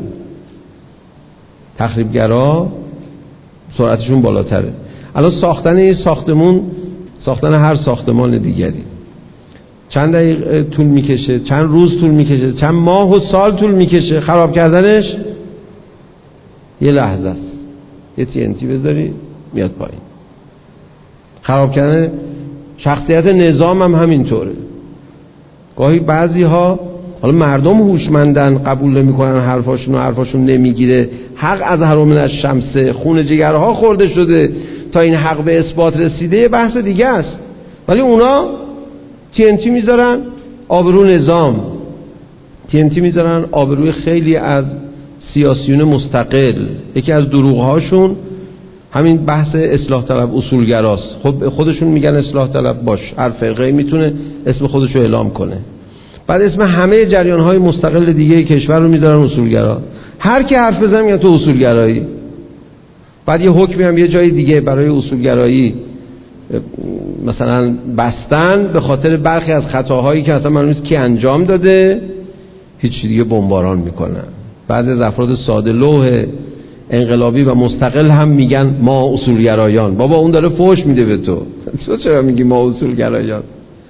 تخریبگرا سرعتشون بالاتره. الان ساختن این ساختمون، ساختن هر ساختمان دیگری چند دقیقه طول میکشه، چند روز طول میکشه، چند ماه و سال طول میکشه. خراب کردنش یه لحظه است، یه تی ان تی بذاری میاد پایین. خراب کردن شخصیت نظام هم همینطوره. گاهی بعضی ها، حالا مردم هوشمندن، قبول نمیکنن حرفاشون و حرفاشون نمیگیره، حق از هرمن از شمسه، خون جگرها خورده شده تا این حق به اثبات رسیده، یه بحث دیگه است. ولی اونا تی ان تی میذارن آبرو نظام، تی ان تی میذارن آبروی خیلی از سیاسیون مستقل. یکی از دروغهاشون همین بحث اصلاح طلب اصولگراست. خب خودشون میگن اصلاح طلب، باش، هر فرقه میتونه اسم خودشو اعلام کنه، بعد اسم همه جریانهای مستقل دیگه کشور رو میذارن اصولگرا. هر کی حرف بزنه میگن تو اصولگرایی. بعد یه حکمی هم یه جای دیگه برای اصولگرایی مثلا بستن به خاطر برخی از خطاهایی که اصلا معلوم نیست کی انجام داده، هیچ دیگه بمباران میکنن. بعد از افراد ساده لوح انقلابی و مستقل هم میگن ما اصولگرایان. بابا اون داره فحش میده به تو، تو چرا میگی ما اصولگرایان؟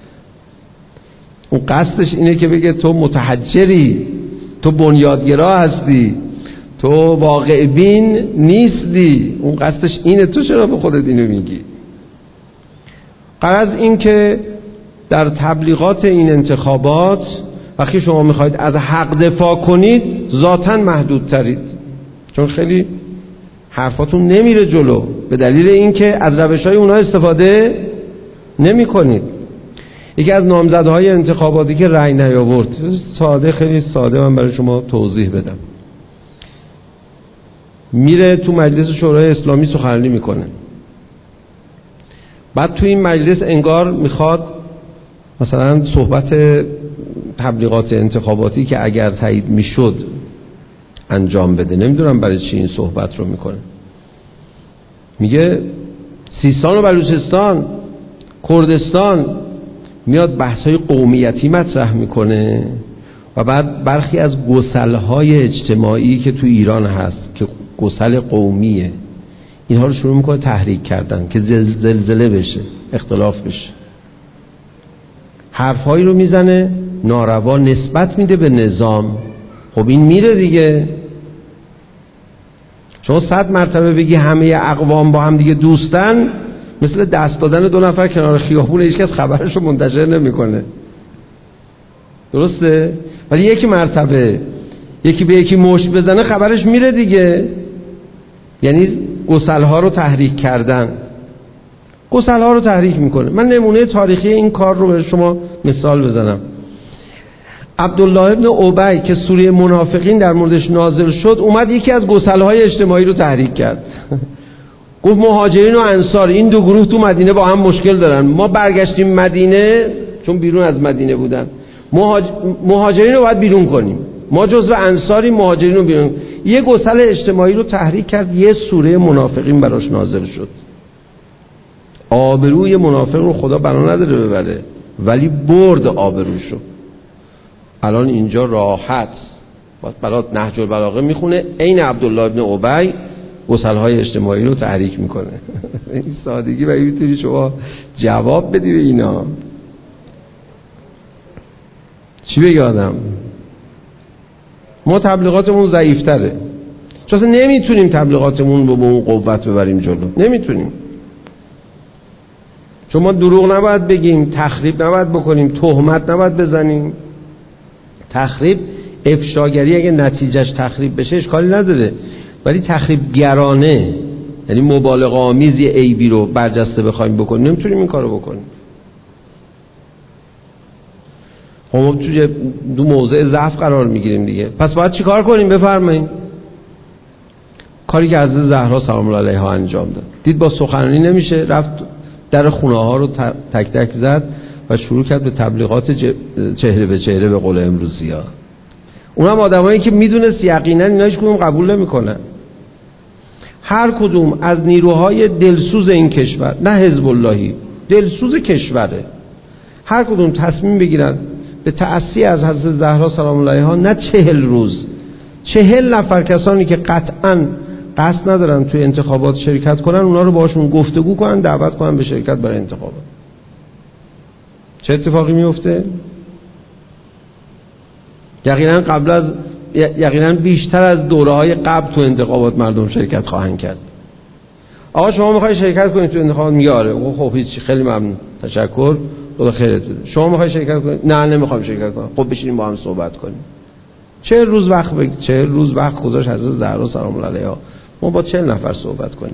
اون قصدش اینه که بگه تو متحجری، تو بنیادگرا هستی، تو واقع بین نیستی. اون قصدش اینه، تو چرا به خودت اینو میگی؟ غرض این که در تبلیغات این انتخابات وقتی شما میخواید از حق دفاع کنید ذاتاً محدودترید، چون خیلی حرفاتون نمیره جلو به دلیل اینکه از روش‌های اونها استفاده نمی کنید. یکی از نامزدهای انتخاباتی که رأی نیاورد، ساده، خیلی ساده من برای شما توضیح بدم. میره تو مجلس شورای اسلامی سخنرانی میکنه، بعد تو این مجلس انگار میخواد مثلا صحبت تبلیغات انتخاباتی که اگر تایید میشد انجام بده. نمیدونم برای چی این صحبت رو میکنه. میگه سیستان و بلوچستان، کردستان، میاد بحث‌های قومیتی مطرح میکنه و بعد برخی از گسل‌های اجتماعی که تو ایران هست که گسل قومیه، اینها رو شروع میکنه تحریک کردن که زلزله بشه، اختلاف بشه. حرفهایی رو میزنه ناروا، نسبت میده به نظام. خب این میره دیگه. شما صد مرتبه بگی همه اقوام با هم دیگه دوستن، مثل دست دادن دو نفر کنار خیابون، هیچ کس خبرش رو منتشر نمیکنه. درسته؟ ولی یکی مرتبه یکی به یکی مشت بزنه خبرش میره دیگه. یعنی گسل‌ها رو تحریک کردن، گسل‌ها رو تحریک میکنه. من نمونه تاریخی این کار رو به شما مثال بزنم. عبدالله ابن ابی که سوره منافقین در موردش نازل شد، اومد یکی از گسل‌های اجتماعی رو تحریک کرد. گفت مهاجرین و انصار این دو گروه تو مدینه با هم مشکل دارن، ما برگشتیم مدینه، چون بیرون از مدینه بودن، مهاج... مهاجرین رو باید بیرون کنیم، ما جزو انصاری مهاجرین رو بیرون. یه گسل اجتماعی رو تحریک کرد، یه سوره منافقین براش نازل شد. آبروی منافق رو خدا بنا نداره ببره، ولی برد آبروشو. الان اینجا راحت برات نهج البلاغه میخونه، عین عبدالله ابن ابی گسل‌های اجتماعی رو تحریک میکنه. این سادگی و میتونی شما جواب بدی به اینا؟ چی بگه آدم؟ ما تبلیغاتمون ضعیف‌تره، چون نمیتونیم تبلیغاتمون رو به اون قوت ببریم جلو، نمیتونیم. چون ما دروغ نباید بگیم، تخریب نباید بکنیم، تهمت نباید بزنیم. تخریب، افشاگری اگه نتیجهش تخریب بشه اشکالی نداره، ولی تخریب گرانه، یعنی مبالغه آمیز یه عیبی رو برجسته بخوایم بکنیم، نمیتونیم این کارو بکنیم. خب ما توی دو موضع ضعف قرار میگیریم دیگه. پس باید چی کار کنیم؟ بفرمایید. کاری که حضرت زهرا سلام الله علیها انجام داد، دید با سخنرانی نمیشه، رفت در خونه ها رو تک تک زد و شروع کرد به تبلیغات چهره به چهره به قول امروزی ها. اونم آدمایی که میدونست یقینا اینا هیچ کدوم قبول نمیکنن. هر کدوم از نیروهای دلسوز این کشور، نه حزب اللهی، دلسوز کشوره، هر کدوم تصمیم بگیرن به تأسی از حضرت زهرا سلام الله علیها، نه چهل روز، چهل نفر کسانی که قطعاً قصد ندارن توی انتخابات شرکت کنن، اونا رو باشون گفتگو کنن، دعوت کنن به شرکت برای انتخابات. چه اتفاقی میفته؟ یقینا قبل از یقینا بیشتر از دوره‌های قبل تو انتخابات مردم شرکت خواهند کرد. آقا شما میخوای شرکت کنید تو انتخابات؟ میگه آره. خب هیچ، خیلی ممنون، تشکر، خدا خیرت بده. شما میخوای شرکت کنید؟ نه نمیخوام شرکت کنم. خب بشینیم با هم صحبت کنیم. چه روز وقت بگید، چه روز وقت گذاشت حضرت زهرا سلام الله علیها ما با چهل نفر صحبت کنیم.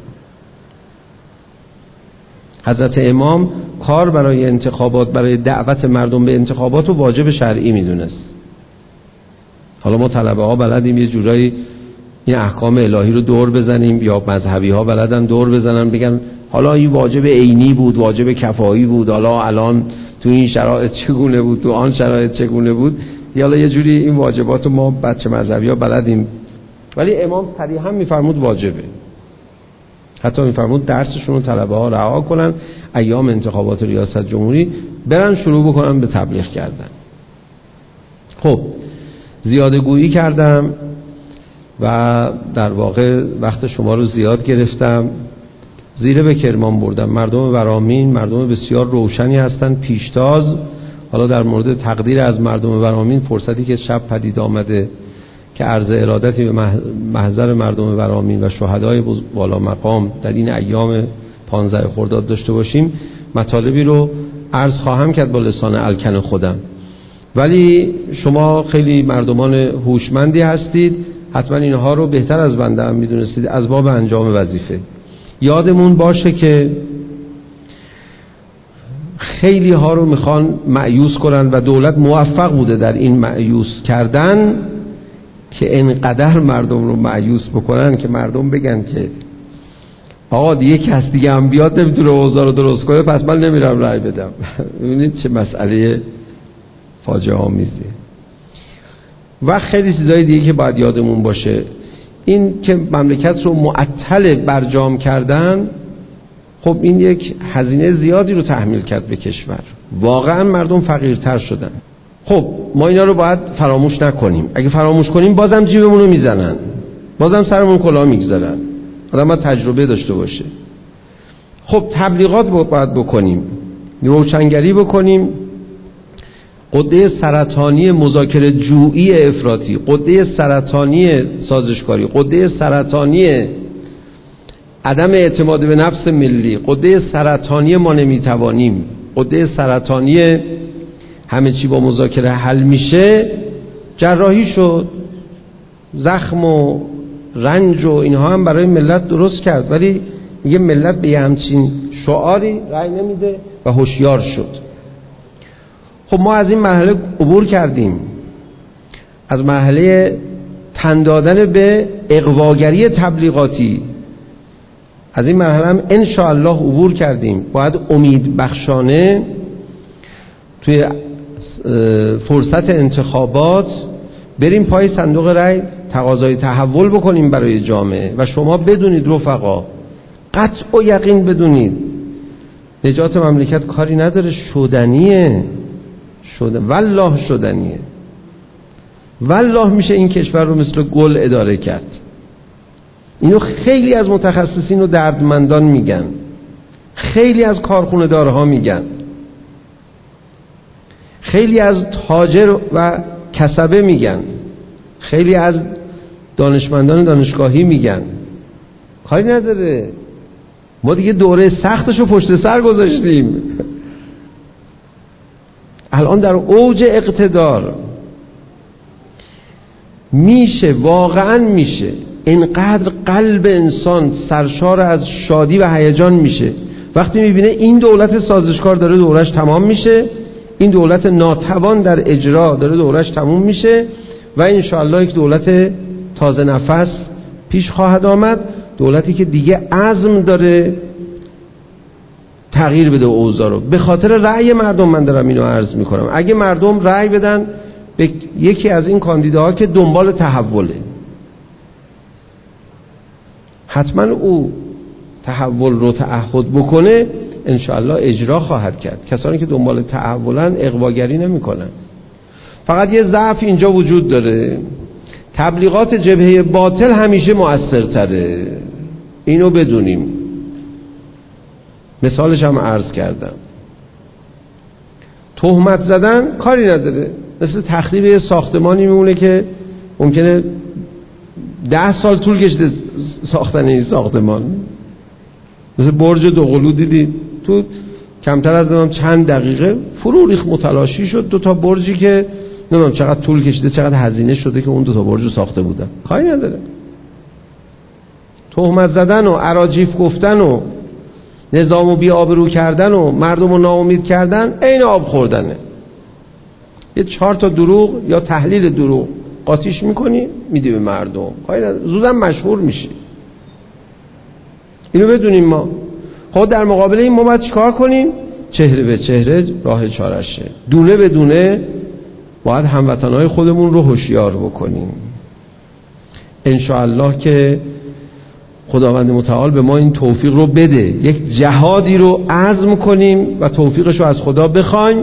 حضرت امام کار برای انتخابات، برای دعوت مردم به انتخابات رو واجب شرعی میدونست. حالا ما طلبه ها بلدیم یه جورایی این احکام الهی رو دور بزنیم، یا مذهبی ها بلدن دور بزنن بگن حالا این واجب عینی بود، واجب کفایی بود، حالا الان تو این شرایط چگونه بود، تو آن شرایط چگونه بود. حالا یه جوری این واجبات رو ما بچه مذهبی ها بلدیم، ولی امام صریحا میفرمود واجبه. حتی میفرمود درسشون رو طلبه ها رها کنن، ایام انتخابات ریاست جمهوری برن شروع بکنن به تبلیغ کردن. خب زیاده گویی کردم و در واقع وقت شما رو زیاد گرفتم، زیره به کرمان بردم. مردم ورامین مردم بسیار روشنی هستند، پیشتاز. حالا در مورد تقدیر از مردم ورامین، فرصتی که شب پدید آمده که عرض ارادتی به محضر مردم ورامین و شهدای بالا مقام در این ایام پانزده خرداد داشته باشیم، مطالبی رو عرض خواهم کرد با لسان الکن خودم. ولی شما خیلی مردمان هوشمندی هستید، حتما اینها رو بهتر از بنده هم میدونستید، از باب انجام وظیفه. یادمون باشه که خیلی ها رو میخوان مأیوس کنن و دولت موفق بوده در این مأیوس کردن که انقدر مردم رو مأیوس بکنن که مردم بگن که آقا دیگه کس دیگه هم بیاد نمیتونه اوضاع رو درست کنه، پس من نمیرم رأی بدم. ببینید چه مسئله فاجعه آمیزی. و خیلی چیزای دیگه که باید یادمون باشه، این که مملکت رو معطل برجام کردن، خب این یک هزینه زیادی رو تحمیل کرد به کشور. واقعا مردم فقیرتر شدن. خب ما اینا رو باید فراموش نکنیم. اگه فراموش کنیم بازم جیبمون رو میزنن، بازم سرمون کلاه میگذارن. آدم باید تجربه داشته باشه. خب تبلیغات باید بکنیم، روشنگری بکنیم. قده سرطانی مذاکره جویی افراطی، قده سرطانی سازشکاری، قده سرطانی عدم اعتماد به نفس ملی، قده سرطانی ما نمیتوانیم، قده سرطانی همه چی با مذاکره حل میشه، جراحی شد. زخم و رنج و اینها هم برای ملت درست کرد، ولی میگه ملت به همچین شعاری رأی نمیده و هوشیار شد. خب ما از این مرحله عبور کردیم، از مرحله تن دادن به اغواگری تبلیغاتی، از این مرحله هم انشاءالله عبور کردیم. باید امید بخشانه توی فرصت انتخابات بریم پای صندوق رای، تقاضای تحول بکنیم برای جامعه. و شما بدونید رفقا، قطع و یقین بدونید، نجات مملکت کاری نداره، شدنیه، شده والله شدنیه. والله میشه این کشور رو مثل گل اداره کرد. اینو خیلی از متخصصین و دردمندان میگن، خیلی از کارخونه دارها میگن، خیلی از تاجر و کسبه میگن، خیلی از دانشمندان دانشگاهی میگن. کاری نداره، ما دیگه دوره سختشو پشت سر گذاشتیم. الان در اوج اقتدار میشه، واقعا میشه اینقدر قلب انسان سرشار از شادی و هیجان میشه وقتی میبینه این دولت سازشکار داره دورش تمام میشه، این دولت ناتوان در اجرا داره دورش تموم میشه و انشاءالله یک دولت تازه نفس پیش خواهد آمد، دولتی که دیگه عزم داره تغییر بده اوضاع رو. به خاطر رأی مردم من دارم اینو عرض میکنم. اگه مردم رأی بدن به یکی از این کاندیداها که دنبال تحوله، حتما او تحول رو تعهد بکنه، انشاءالله اجرا خواهد کرد. کسانی که دنبال تحولن اغواگری نمی کنن. فقط یه ضعف اینجا وجود داره، تبلیغات جبهه باطل همیشه مؤثرتره، اینو بدونیم. مثالش هم عرض کردم، تهمت زدن کاری نداره، مثل تخریب ساختمانی میمونه که ممکنه ده سال طول کشیده ساختن این ساختمان، مثل برج دوقلو دیدید تو کمتر از نمیم چند دقیقه فرو ریخت، متلاشی شد. دو تا برجی که نمیم چقدر طول کشیده، چقدر هزینه شده که اون دو تا برج رو ساخته بودن. کاری نداره. تهمت زدن و اراجیف گفتن و نظام و بی آبرو کردن و مردم رو ناامید کردن عین آب خوردنه. یه چهار تا دروغ یا تحلیل دروغ قاطیش میکنی میدی به مردم، زودم مشهور میشی. اینو بدونیم ما. خب در مقابل این ما باید چیکار کنیم؟ چهره به چهره راه چارشه، دونه به دونه باید هموطنهای خودمون رو هوشیار بکنیم. انشاءالله که خداوند متعال به ما این توفیق رو بده، یک جهادی رو عزم کنیم و توفیقش رو از خدا بخوایم.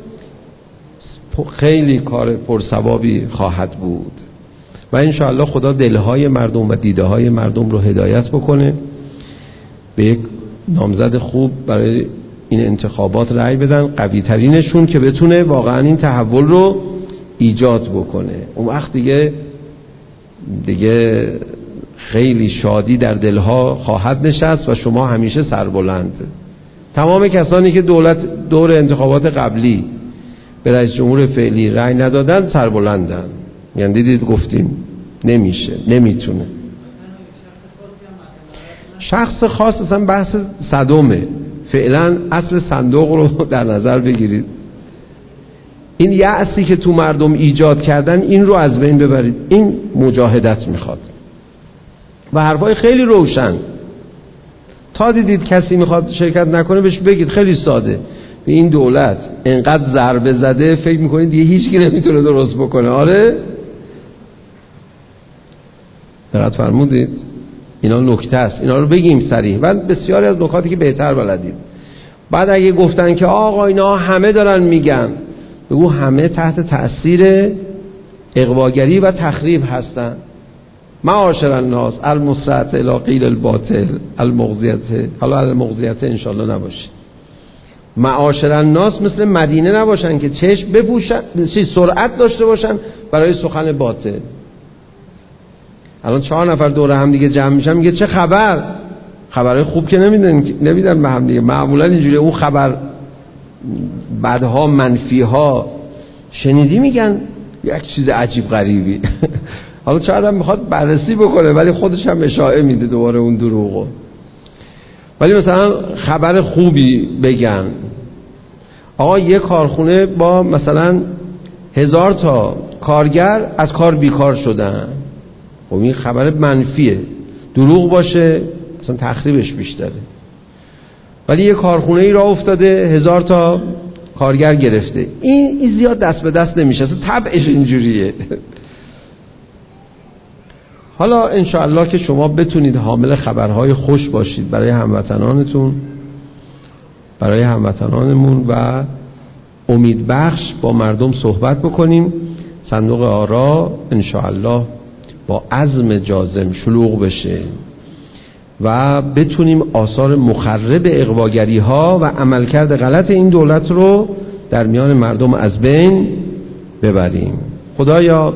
خیلی کار پرثوابی خواهد بود و انشاءالله خدا دلهای مردم و دیده های مردم رو هدایت بکنه به یک نامزد خوب برای این انتخابات رأی بدن، قوی ترینشون که بتونه واقعا این تحول رو ایجاد بکنه. اون وقت دیگه دیگه خیلی شادی در دلها خواهد نشست و شما همیشه سربلند. تمام کسانی که دولت دور انتخابات قبلی به رئیس جمهور فعلی رأی ندادن سربلندن، یعنی دیدید گفتیم نمیشه، نمیتونه. شخص خاص اصلا بحث صدومه، فعلا اصل صندوق رو در نظر بگیرید. این یأسی که تو مردم ایجاد کردن این رو از بین ببرید. این مجاهدت میخواد و حرفای خیلی روشن. تا دیدید کسی میخواد شرکت نکنه بهش بگید خیلی ساده، به این دولت انقدر ضربه زده فکر میکنید دیگه هیچکی نمیتونه درست بکنه. آره دقت فرمودید؟ اینا نکته است، اینا رو بگیم صریح و بسیاری از نکاتی که بهتر بلدید. بعد اگه گفتن که آقا اینا همه دارن میگن، بگو همه تحت تأثیر اغواگری و تخریب هستن. معاشر الناس المسرعة الی قیل الباطل المغزیة، حالا المغزیة انشالله نباشه. معاشر الناس مثل مدینه نباشن که چشم بپوشن، سرعت داشته باشن برای سخن باطل. الان چهار نفر دور هم دیگه جمع میشن میگه چه خبر؟ خبرهای خوب که نمیدن نمیدن به هم دیگه. معمولا اینجوری اون خبر بدها منفیها شنیدی میگن یک چیز عجیب غریبی. حالا شاید هم میخواد بررسی بکنه ولی خودش هم اشاعه میده دوباره اون دروغو. ولی مثلا خبر خوبی بگن، آقا یه کارخونه با مثلا هزار تا کارگر از کار بیکار شدن، خب این خبر منفیه، دروغ باشه مثلا تخریبش بیشتره. ولی یه کارخونه ای راه افتاده هزار تا کارگر گرفته، این, این زیاد دست به دست نمیشه، اصلا طبعش اینجوریه. حالا انشاءالله که شما بتونید حامل خبرهای خوش باشید برای هموطنانتون، برای هموطنانمون و امیدبخش با مردم صحبت بکنیم. صندوق آرا انشاءالله با عزم جازم شلوغ بشه و بتونیم آثار مخرب اغواگری ها و عملکرد غلط این دولت رو در میان مردم از بین ببریم. خدایا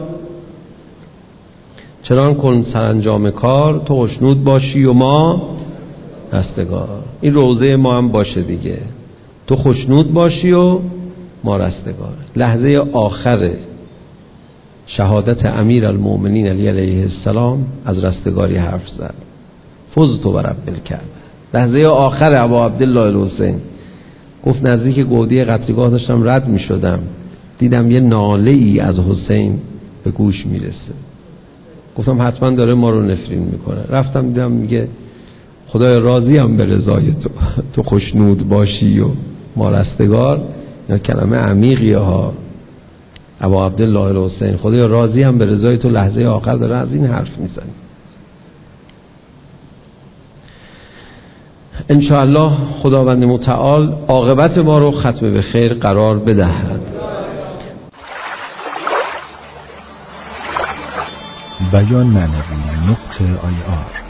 چنان کن سرانجام کار تو خوشنود باشی و ما رستگار. این روزه ما هم باشه دیگه، تو خوشنود باشی و ما رستگار. لحظه آخر شهادت امیر المؤمنین علی علیه السلام از رستگاری حرف زد. فزت و رب الکعبه. لحظه آخر ابا عبدالله الحسین گفت نزدیک گودی قتلگاه داشتم رد می شدم، دیدم یه ناله ای از حسین به گوش می رسه. گفتم حتما داره ما رو نفرین میکنه. رفتم دیدم میگه خدای راضی هم به رضای تو، تو خوشنود باشی و ما رستگار. یا کلمه عمیقیه ها. ابا عبدالله الحسین خدای راضی هم به رضای تو، لحظه آخر داره از این حرف میزنه. انشاءالله خداوند متعال عاقبت ما رو ختم به خیر قرار بدهد. بیان معنوی نقطه آی آر